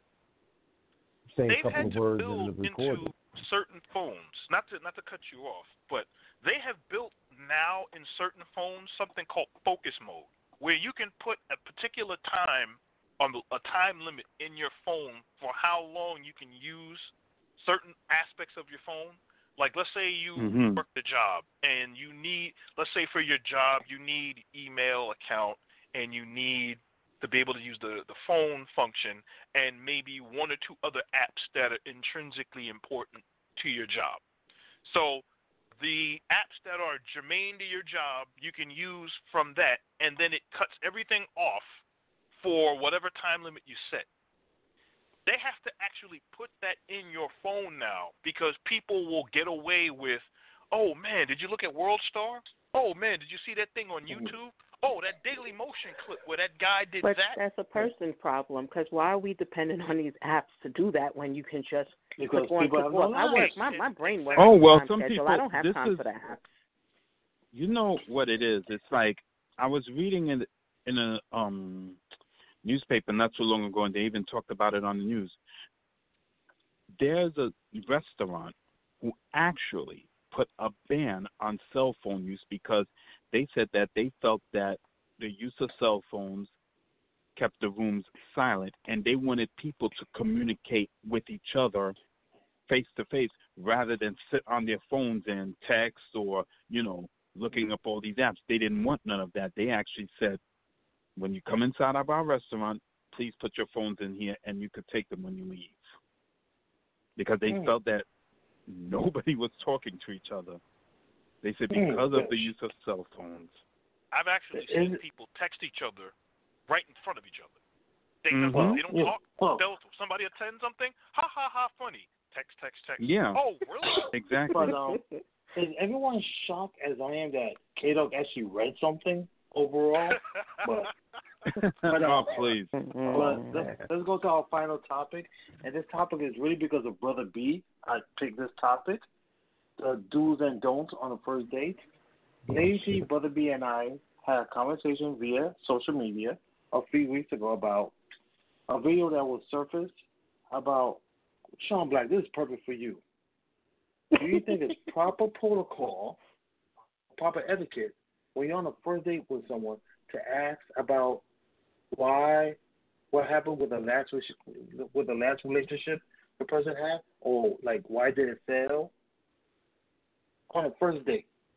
say They've a couple had of to words build and it'll record into it. certain phones, not to not to cut you off, but they have built now in certain phones something called focus mode, where you can put a particular time on a time limit in your phone for how long you can use certain aspects of your phone. Like, let's say you Mhm. work the job and you need, let's say for your job, you need email account and you need to be able to use the, the phone function and maybe one or two other apps that are intrinsically important to your job. So the apps that are germane to your job, you can use from that, and then it cuts everything off for whatever time limit you set. They have to actually put that in your phone now because people will get away with, oh, man, did you look at World Star? Oh, man, did you see that thing on YouTube? Oh, that Daily Motion clip where that guy did But that? that's a person problem because why are we dependent on these apps to do that when you can just Because click on, people click have no off? I work, lives. my, my brain works Oh, on well, time some schedule. people- I don't have this time is- for the apps. You know what it is? It's like I was reading in in a um newspaper not too long ago, and they even talked about it on the news. There's a restaurant who actually put a ban on cell phone use because they said that they felt that the use of cell phones kept the rooms silent, and they wanted people to communicate with each other face to face rather than sit on their phones and text or, you know, looking up all these apps. They didn't want none of that. They actually said, when you come inside of our restaurant, please put your phones in here and you could take them when you leave. Because they Mm. felt that nobody was talking to each other. They said Mm, because of the yes. use of cell phones. I've actually Is seen it- people text each other right in front of each other. They, Mhm. don't, they don't Yeah. talk. Well- They'll, somebody attend something, ha, ha, ha, funny. Text, text, text. Yeah. Oh, really? Exactly. But um, is everyone shocked as I am that K-Dog actually read something overall? But but, oh, uh, please. But let's, let's go to our final topic, and this topic is really because of Brother B. I picked this topic, the do's and don'ts on a first date. Lady T, Brother B, and I had a conversation via social media a few weeks ago about a video that was surfaced about Sean Black. This is perfect for you. Do you think it's proper protocol, proper etiquette when you're on a first date with someone to ask about why, what happened with the last with the last relationship the person had, or like why did it fail on a first date?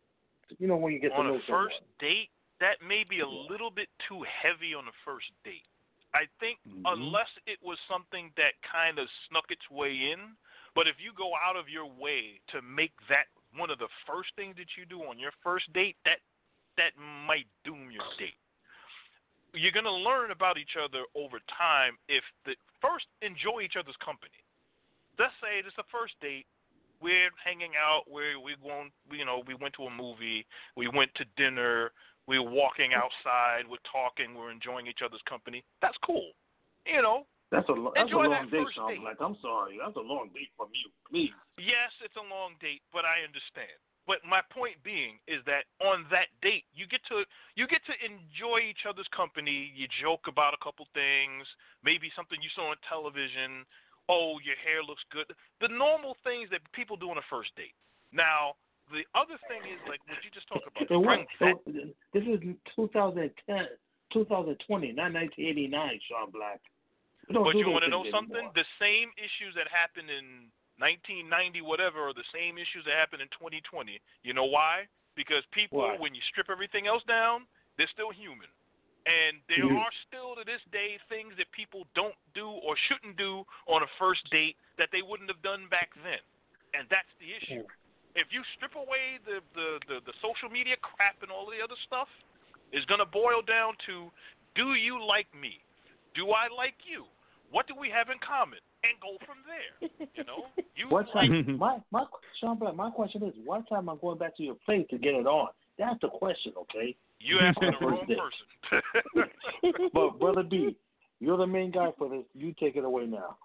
You know, when you get on to know a first someone. date, that may be a Yeah. little bit too heavy on the first date. I think Mhm. unless it was something that kind of snuck its way in, but if you go out of your way to make that one of the first things that you do on your first date, that that might doom your date. You're going to learn about each other over time if the first enjoy each other's company. Let's say it's the first date. We're hanging out. We're we going. We, you know, we went to a movie. We went to dinner. We're walking outside. We're talking. We're enjoying each other's company. That's cool. You know. That's a lo- that's a Enjoy long that date, first Sean date. Black. I'm sorry. That's a long date from you, please. Yes, it's a long date, but I understand. But my point being is that on that date, you get to you get to enjoy each other's company. You joke about a couple things, maybe something you saw on television. Oh, your hair looks good. The normal things that people do on a first date. Now, the other thing is like what you just talked about. And Bring what, that, so this is twenty ten, twenty twenty, not nineteen eighty-nine, Sean Black. We don't but do you those want to things know something? anymore. The same issues that happened in nineteen ninety, whatever, are the same issues that happen in twenty twenty. You know why? Because people, Why? when you strip everything else down, they're still human. And there Mhm. are still to this day things that people don't do or shouldn't do on a first date that they wouldn't have done back then. And that's the issue. If you strip away the, the, the, the social media crap and all the other stuff, it's going to boil down to, do you like me? Do I like you? What do we have in common? And go from there. You know? You What like time? my my Sean Black. My question is, what time am I going back to your place to get it on? That's the question, okay? you asking the First wrong date. person. But brother B, you're the main guy for this. You take it away now.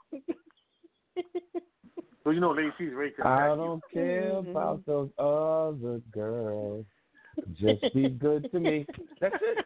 So you know, Lacey's right there. I Back don't care about those other girls. Just be good to me. That's it.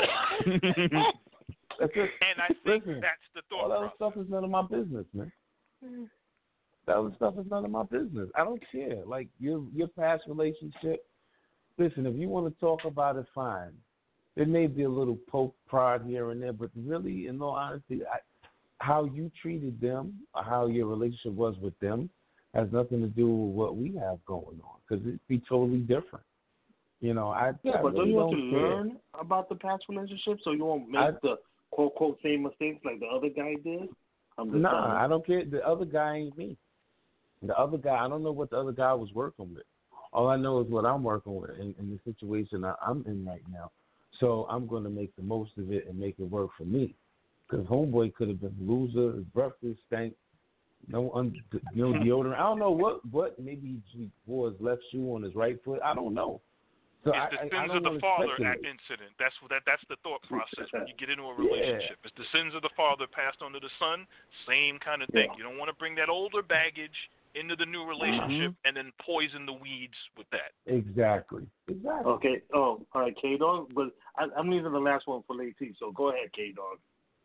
That's it. And I think Listen, that's the thought all that other process. stuff is none of my business, man. That other stuff is none of my business. I don't care. Like your your past relationship. Listen, if you want to talk about it, fine. There may be a little poke prod here and there, but really, in all honesty, I, how you treated them or how your relationship was with them has nothing to do with what we have going on, because it'd be totally different. You know, I Yeah, I but don't really you want don't to care. learn about the past relationship so you won't make I- the quote quote same mistakes like the other guy did? I'm just Nah, saying. I don't care. The other guy ain't me. The other guy, I don't know what the other guy was working with. All I know is what I'm working with in, in the situation I, I'm in right now. So I'm going to make the most of it and make it work for me. Because homeboy could have been a loser, his breath stank, no un, no deodorant. I don't know what, what maybe he wore his left shoe on his right foot. I don't know. So It's I, the I, I sins don't of the wanna father speculate. incident. That's what that that's the thought process when you get into a Yeah. relationship. It's the sins of the father passed on to the son. Same kind of thing. Yeah. You don't want to bring that older baggage into the new relationship and then poison the weeds with that. Exactly. Exactly. Okay. Oh, all right, K Dog. But I, I'm leaving the last one for Lacey. So go ahead, K Dog.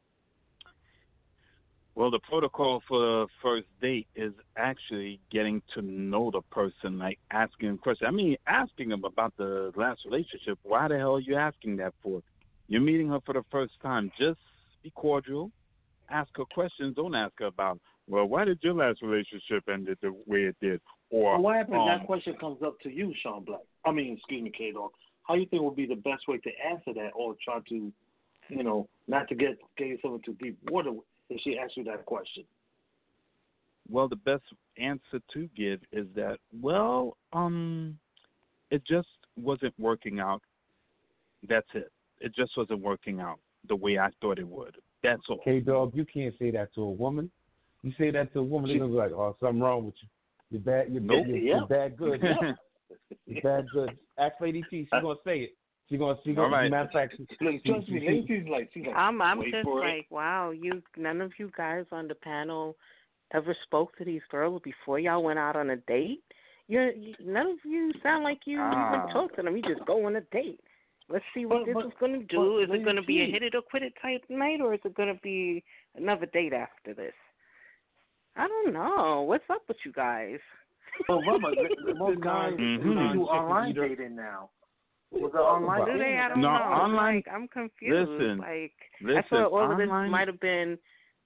Well, the protocol for the first date is actually getting to know the person, like asking them questions. I mean, asking them about the last relationship. Why the hell are you asking that for? You're meeting her for the first time. Just be cordial. Ask her questions. Don't ask her about, well, why did your last relationship end the way it did? Or Well, what happens um, if that question comes up to you, Sean Black? I mean, excuse me, K Dog. How you think would be the best way to answer that, or try to, you know, not to get get yourself into deep water if she asks you that question? well, the best answer to give is that, well, um, it just wasn't working out. That's it. It just wasn't working out the way I thought it would. That's all. K Dog, you can't say that to a woman. You say that to a woman, they're gonna be like, "Oh, something wrong with you. You're bad. You're, Nope. you're, Yeah. you're bad good. You're bad good." Ask Lady T. She's gonna say it. She's gonna. She's gonna. All right. Matter of fact, she, Like, trust me, she- Lacey's like, she's like, I'm I'm wait just for like, it. wow, you none of you guys on the panel ever spoke to these girls before y'all went out on a date? You're you, none of you sound like you Ah. even talk to them. You just go on a date. Let's see what But- this but- is going to do. but Is it going to be a Lacey- hit it or quit it type night, or is it going to be another date after this? I don't know. What's up with you guys? Well, remember, most guys Mhm. do Chicken online eater. dating now. With the online Do they? dating. I don't No, know. online- Like, I'm confused. Listen, like listen, I thought all of this online- might have been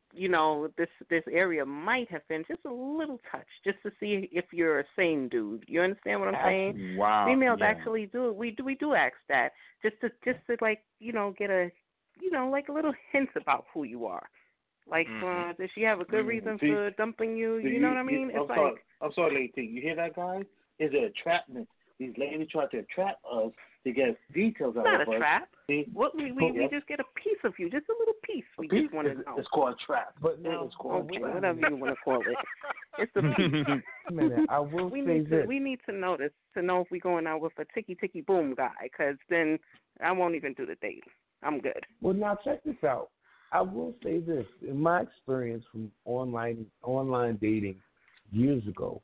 you know, this this area might have been just a little touch, just to see if you're a sane dude. You understand what I'm saying? Wow. Females yeah. actually do we do we do ask that just to just to like you know get a you know like a little hint about who you are. Like, Mm-hmm. uh, does she have a good reason See, for dumping you? see, You know what I mean? You, It's I'm like sorry, I'm sorry, lady. You hear that, guys? It's an entrapment. These ladies try to entrap us to get details it's out not of a us. trap. See? What we we, Oh, we yep. just get a piece of you, just a little piece. We Piece? just want to It's, know. it's called a trap. But now, it's called Okay, a trap. whatever you want to call it. It's a piece. a minute, I will we say need to this. we need to know this to know if we're going out with a ticky ticky boom guy, because then I won't even do the date. I'm good. Well, now check this out. I will say this. In my experience from online online dating years ago,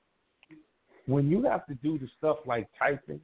when you have to do the stuff like typing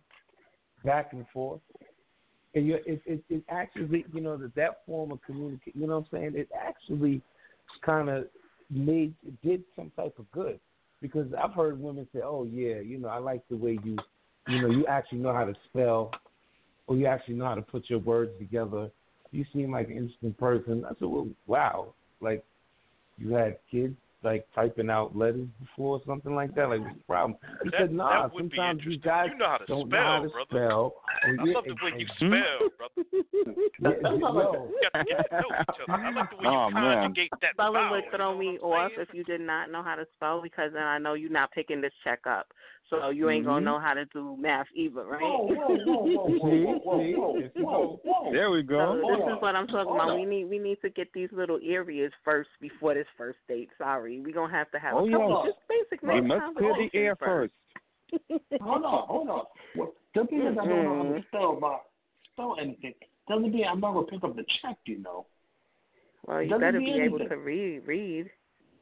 back and forth, and you it, it it actually you know that that form of communication, you know what I'm saying? It actually kind of made it did some type of good, because I've heard women say, "Oh yeah, you know I like the way you you know you actually know how to spell, or you actually know how to put your words together. You seem like an interesting person." I said, "Well, wow, like you had kids like typing out letters before or something like that? Like, what's the problem?" He That- said, "Nah, that would be sometimes these interesting. guys You know how to don't spell, know how to brother. spell." I yeah, love the way and- you and- spell, brother. Yeah, yo, You got to get to know each other. I like the way you Oh, man. conjugate that Spelling vowel. would You throw know me what I'm off saying? if you did not know how to spell, because then I know you're not picking this check up. So you ain't gonna Mhm. know how to do math either, right? Whoa, whoa, whoa, whoa, whoa, See, whoa, whoa, see, whoa, there you whoa, go. whoa. There we So go. this Hold is on. what I'm talking Hold about. on. We need we need to get these little areas first before this first date. Sorry, we're gonna have to have Oh, a couple yeah. just basic We nice must clear the air conversations first. Hold on, hold on. Well, just because I don't know how to spell about spell anything doesn't mean I'm not gonna pick up the check. You know. Well, you Doesn't better mean be able anything. to read. Read.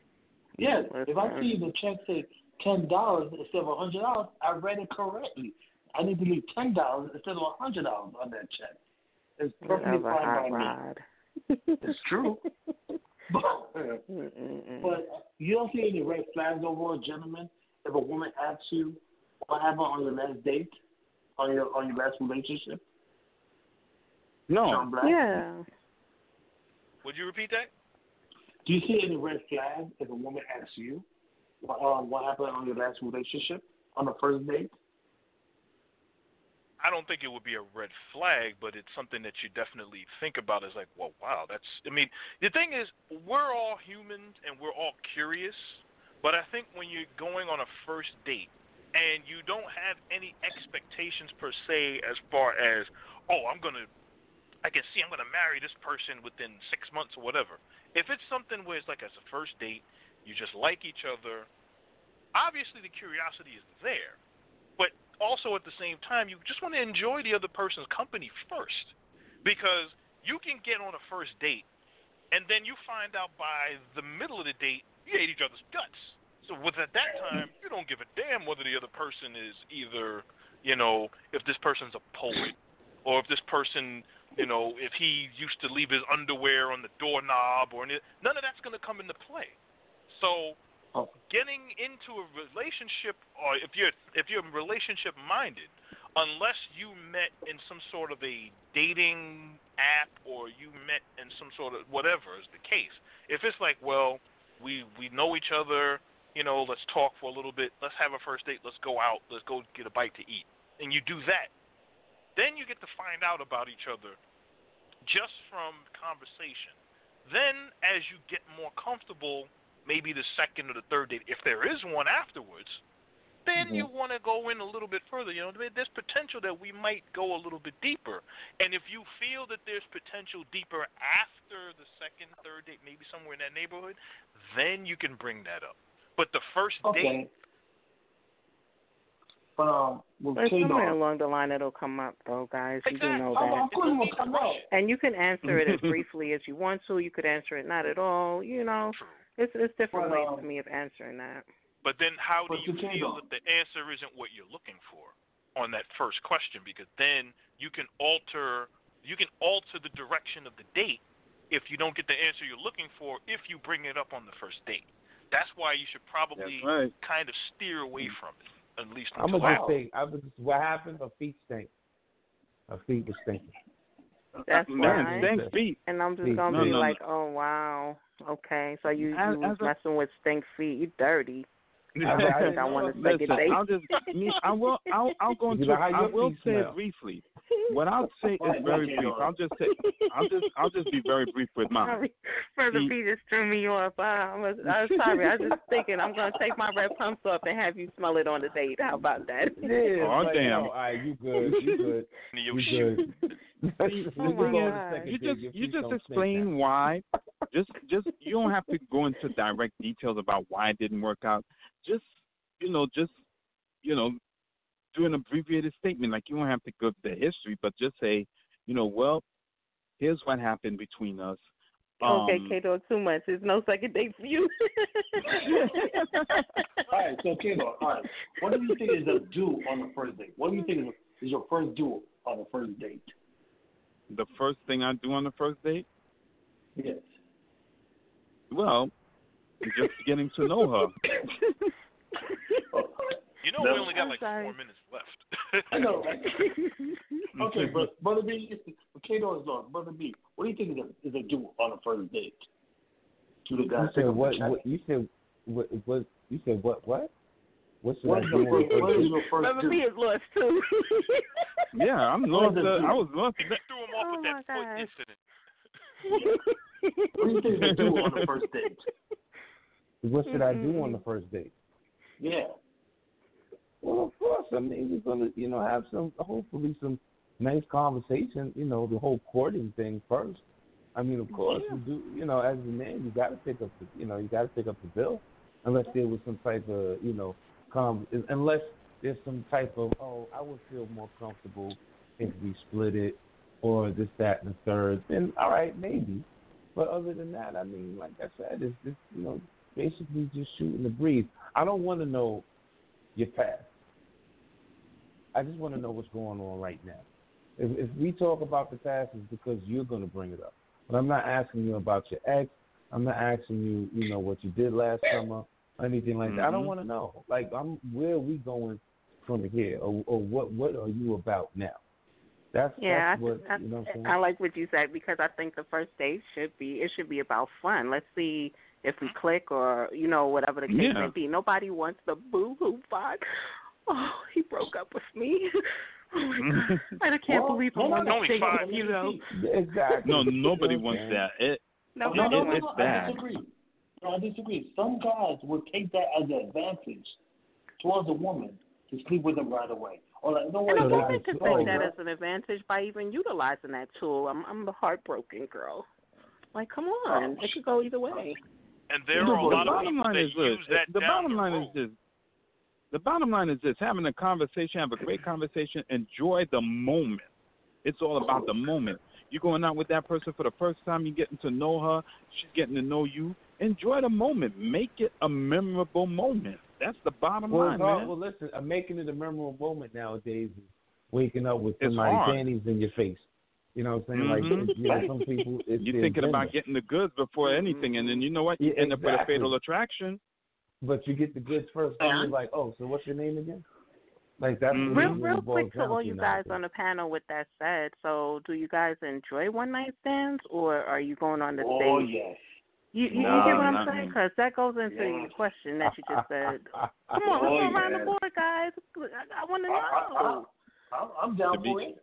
Yes. If I Listen. see the check say ten dollars instead of a hundred dollars, I read it correctly. I need to leave ten dollars instead of a hundred dollars on that check. It's perfectly Whatever, fine hot by me. rod. It's true. But, Mm-mm-mm. but you don't see any red flags overall, gentlemen. If a woman asks you what happened on your last date, on your on your last relationship, No. John Black, Yeah. Would you repeat that? do you see any red flags if a woman asks you what, um, what happened on your last relationship on the first date? I don't think it would be a red flag, but it's something that you definitely think about. Is like, well, wow, that's. I mean, the thing is, we're all humans and we're all curious. But I think when you're going on a first date and you don't have any expectations per se, as far as, oh, I'm gonna, I can see I'm gonna marry this person within six months or whatever. If it's something where it's like as a first date, you just like each other. Obviously, the curiosity is there. But also at the same time, you just want to enjoy the other person's company first. Because you can get on a first date, and then you find out by the middle of the date, you hate each other's guts. So with at that time, you don't give a damn whether the other person is either, you know, if this person's a poet, or if this person, you know, if he used to leave his underwear on the doorknob, or any, none of that's going to come into play. So getting into a relationship, or if you're if you're relationship minded, unless you met in some sort of a dating app or you met in some sort of whatever is the case. If it's like, well, we we know each other, you know, let's talk for a little bit, let's have a first date, let's go out, let's go get a bite to eat, and you do that, then you get to find out about each other just from conversation. Then as you get more comfortable, maybe the second or the third date, if there is one afterwards, then Mm-hmm. you want to go in a little bit further. You know, there's potential that we might go a little bit deeper. And if you feel that there's potential deeper after the second, third date, maybe somewhere in that neighborhood, then you can bring that up. But the first Okay. date, But um, with But K somewhere Dog, along the line it'll come up, though, guys. You do know Exactly. I'm, that. I'm cool with come out. And you can answer it as briefly as you want to. You could answer it not at all. You know, true. it's it's different But, ways um, to me of answering that. But then how do But you you can't feel go. that the answer isn't what you're looking for on that first question? Because then you can alter you can alter the direction of the date if you don't get the answer you're looking for if you bring it up on the first date. That's why you should probably That's right. kind of steer away from it, at least I'm until gonna after. just say, I was, what happened? Her feet stink. Her feet were stinking. That's Man, fine. stink feet. And I'm just Feet. gonna No, be no, like, oh wow, okay. So you As- you was as a- messing with stink feet. You dirty. I, I didn't I know want if to you- second Listen, date. I'll just me. I will. I'll. I'll go You into. know how I your will feet say smell. it briefly. What I'll say is Right, very okay, brief. Lord. I'll just say. I'll just. I'll just be very brief with mine. Brother See- B just threw me off. Uh, I'm, a, I'm sorry. I was just thinking I'm gonna take my red pumps off and have you smell it on the date. How about that? Yeah, Oh, like, damn. No, all right, you good, you good, Your you shoe. good. The Oh, thing my is, God. you You just you just explain why. Just just you don't have to go into direct details about why it didn't work out. Just you know, just you know, do an abbreviated statement. Like you don't have to go the history, but just say, you know, well, here's what happened between us. Okay, Um, Kato, too much. There's no second date for you. All right, so Kato, all right. What do you think is a do on the first date? What do you think is, is your first do on the first date? the first thing I do on the first date, Yes. well, just getting to know her. You know, No. we only got I'm like sorry. four minutes left. I know, right? Okay, but Brother B, Kato is on. Brother B, what do you think is a, is a do on the first date? To the guy. You said what, what? You said what? What? You said what? What? What should What I is do your on first, the what first is date? your first Brother do? B is lost too. Yeah, I'm lost. What is Uh, a do? I was lost. You threw him off Oh, with my that foot gosh. incident. What do you think is a do on the first date? What should I do on Mm-mm. the first date? Yeah. Well, of course. I mean, we're gonna, you know, have some, hopefully, some nice conversation. You know, the whole courting thing first. I mean, of course, Yeah. you do. You know, as a man, you got to pick up the, you know, you got to pick up the bill, unless there was some type of, you know, com, unless there's some type of, oh, I would feel more comfortable if we split it, or this, that, and the third. Then all right, maybe. But other than that, I mean, like I said, it's just, you know, basically just shooting the breeze. I don't want to know your past. I just want to know what's going on right now. If, if we talk about the past, it's because you're going to bring it up. But I'm not asking you about your ex. I'm not asking you, you know, what you did last summer or anything like that. I don't Mhm. want to know. Like, I'm, where are we going from here, or, or what, what are you about now? That's Yeah, that's what I, you know. What I'm saying? I, I like what you said because I think the first date should be it should be about fun. Let's see if we click or you know whatever the case Yeah. may be. Nobody wants the boo hoo vibe. Oh, he broke up with me. Oh my god, I can't Well, believe no, I'm no, on no, this only date five. with you though. Exactly. No, You nobody know what wants I'm that. It, No, No, it, no, it, no, it's no, I bad. disagree. No, I disagree. Some guys would take that as an advantage towards a woman to sleep with them right away. Or like, no way, And a So they woman can- could oh, take that yeah. as an advantage by even utilizing that tool. I'm I'm the heartbroken girl. Like, come on, it could go either way. And there The are a lot of bottom people line that is this. use that The down bottom the line road. is this. The bottom line is this: having a conversation, have a great conversation, enjoy the moment. It's all about the moment. You're going out with that person for the first time. You're getting to know her. She's getting to know you. Enjoy the moment. Make it a memorable moment. That's the bottom Well, line, it's hard. man. Well, listen, I'm making it a memorable moment nowadays. Is waking up with It's somebody hard. panties in your face. You know what I'm saying? Mhm. Like, you know, some people. It's You're their thinking about agenda. getting the goods before anything, and then you know what? You Yeah, end up with a exactly. fatal attraction. But you get the goods first, and you're like, oh, so what's your name again? Like that's Mhm. what it Real, really real boils quick to down all you guys nowadays. on the panel. With that said, so do you guys enjoy one night stands, or are you going on the Oh, date? yes. You, you, No, you get what I'm not saying? me. Because that goes into Yeah. your question that you just said. Come on, Oh, let's go around yeah. the board, guys. I, I want to I, I, know. I, I'm down To be- for it.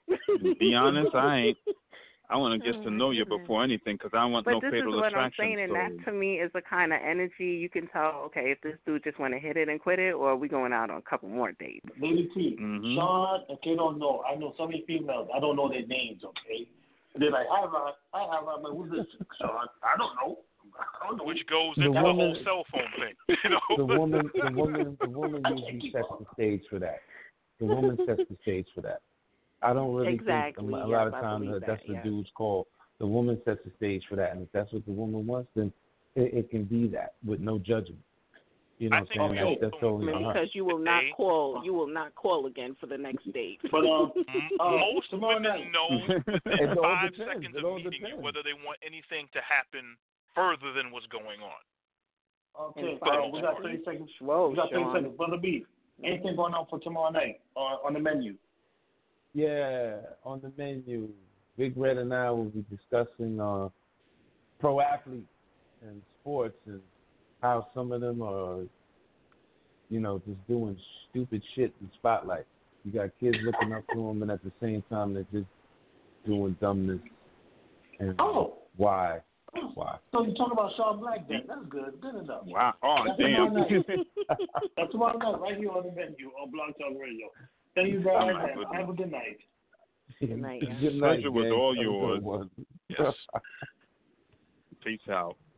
To be honest, I ain't. I want to get Oh, to my know you goodness. before anything because I want But no this fatal is what I'm attraction. saying, and so. that to me is the kind of energy you can tell. Okay, if this dude just want to hit it and quit it, or are we going out on a couple more dates? Lady T, Mhm. Sean, and Kay don't know. I know so many females. I don't know their names, okay? They're like, hi, Ron. Hi, hi, Ron. I'm like, who's this? Sean. I don't know. I don't know. Which goes The into the woman- whole cell phone thing. You know? the woman, the woman, the woman I can't usually keep sets up. the stage for that. The woman sets the stage for that. I don't really Exactly, think a, a yes, lot of I times believe that that's that, the yes. dude's call. The woman sets the stage for that, and if that's what the woman wants, then it, it can be that with no judgment. You know I what think I'm we saying? also- That's, that's totally on her. Because you will not Today- call, you will not call again for the next date. But, um, M- Uh, Most tomorrow women night. know It within all five depends. seconds It of all meeting you depends. whether they want anything to happen further than what's going on. Okay, And so we got five thirty seconds. Whoa, We got thirty Sean. seconds. Brother B, anything going on for tomorrow night uh, on the menu? Yeah, on the menu, Big Red and I will be discussing uh, pro athletes and sports and how some of them are, you know, just doing stupid shit in the spotlight. You got kids looking up to them, and at the same time, they're just doing dumbness. And Oh. Why? Why? So you talk about Sean Black then. That's good. Good enough. Wow. Oh, That's damn. tomorrow night. That's tomorrow night right here on the menu on Blog Talk Radio. Thank you guys, Oh, and have a good night. Good night. Good night, Pleasure was gang. all Have a good yours. one. Yes. Peace out.